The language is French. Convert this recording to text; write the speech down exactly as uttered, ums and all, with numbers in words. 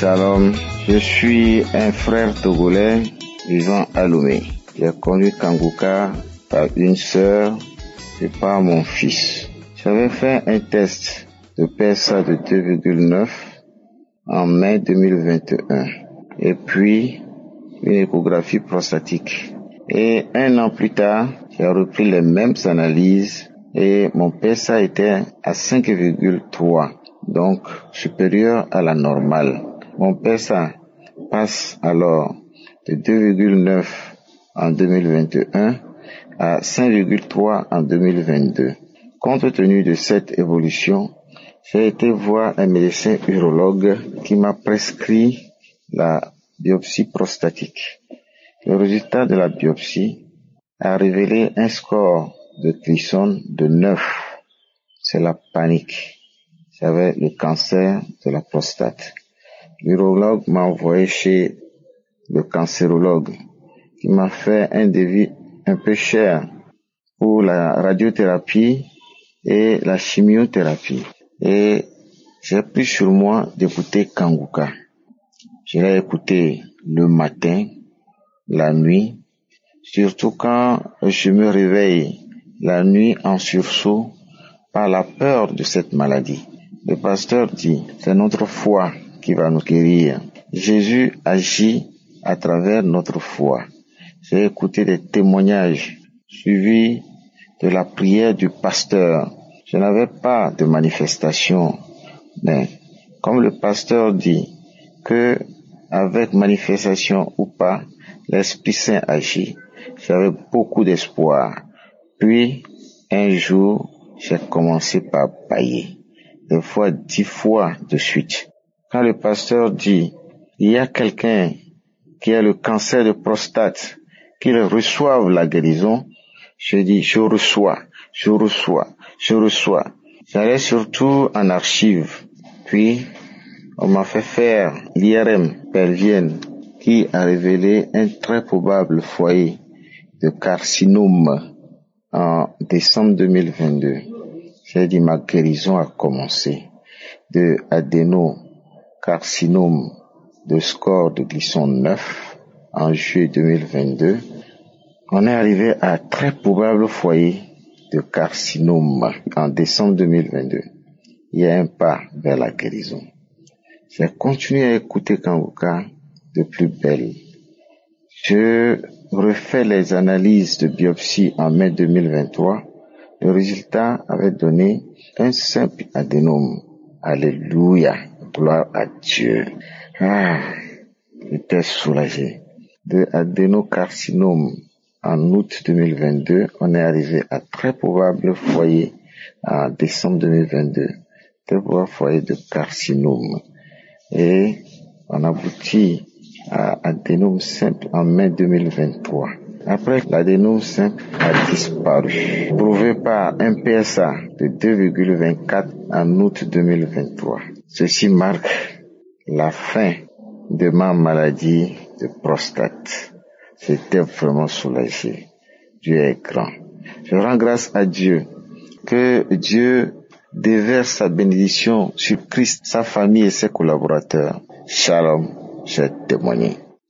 Shalom, je suis un frère togolais vivant à Lomé. J'ai connu Kanguka par une sœur et par mon fils. J'avais fait un test de P S A de deux virgule neuf en mai deux mille vingt et un et puis une échographie prostatique. Et un an plus tard, j'ai repris les mêmes analyses et mon P S A était à cinq virgule trois, donc supérieur à la normale. Mon P S A passe alors de deux virgule neuf en deux mille vingt et un à cinq virgule trois en deux mille vingt-deux. Compte tenu de cette évolution, j'ai été voir un médecin urologue qui m'a prescrit la biopsie prostatique. Le résultat de la biopsie a révélé un score de Gleason de neuf. C'est la panique. J'avais le cancer de la prostate. L'urologue m'a envoyé chez le cancérologue qui m'a fait un devis un peu cher pour la radiothérapie et la chimiothérapie. Et j'ai pris sur moi d'écouter Kanguka. Je l'ai écouté le matin, la nuit, surtout quand je me réveille la nuit en sursaut par la peur de cette maladie. Le pasteur dit, c'est notre foi qui va nous guérir. Jésus agit à travers notre foi. J'ai écouté des témoignages suivis de la prière du pasteur. Je n'avais pas de manifestation, mais comme le pasteur dit que avec manifestation ou pas, l'Esprit Saint agit. J'avais beaucoup d'espoir. Puis, un jour, j'ai commencé par bâiller. Des fois, dix fois de suite. Quand le pasteur dit, il y a quelqu'un qui a le cancer de prostate, qu'il reçoive la guérison, je dis, je reçois, je reçois, je reçois. J'allais surtout en archive. Puis, on m'a fait faire l'I R M pelvienne qui a révélé un très probable foyer de carcinome en décembre deux mille vingt-deux. J'ai dit ma guérison a commencé de adénocarcinome de score de Gleason neuf en juillet deux mille vingt-deux. On est arrivé à très probable foyer de carcinome en décembre deux mille vingt-deux. Il y a un pas vers la guérison. J'ai continué à écouter Kanguka de plus belle. Je refais les analyses de biopsie en mai deux mille vingt-trois. Le résultat avait donné un simple adénome. Alléluia. Gloire à Dieu. Ah, j'étais soulagé. De adénocarcinome en août deux mille vingt-deux, on est arrivé à très probable foyer en décembre deux mille vingt-deux. Très probable foyer de carcinome. Et on aboutit à adénome simple en mai deux mille vingt-trois. Après, l'adénome simple a disparu, prouvé par un P S A de deux virgule vingt-quatre en août deux mille vingt-trois. Ceci marque la fin de ma maladie de prostate. J'étais vraiment soulagé. Dieu est grand. Je rends grâce à Dieu que Dieu déverse sa bénédiction sur Christ, sa famille et ses collaborateurs. Shalom, j'ai témoigné.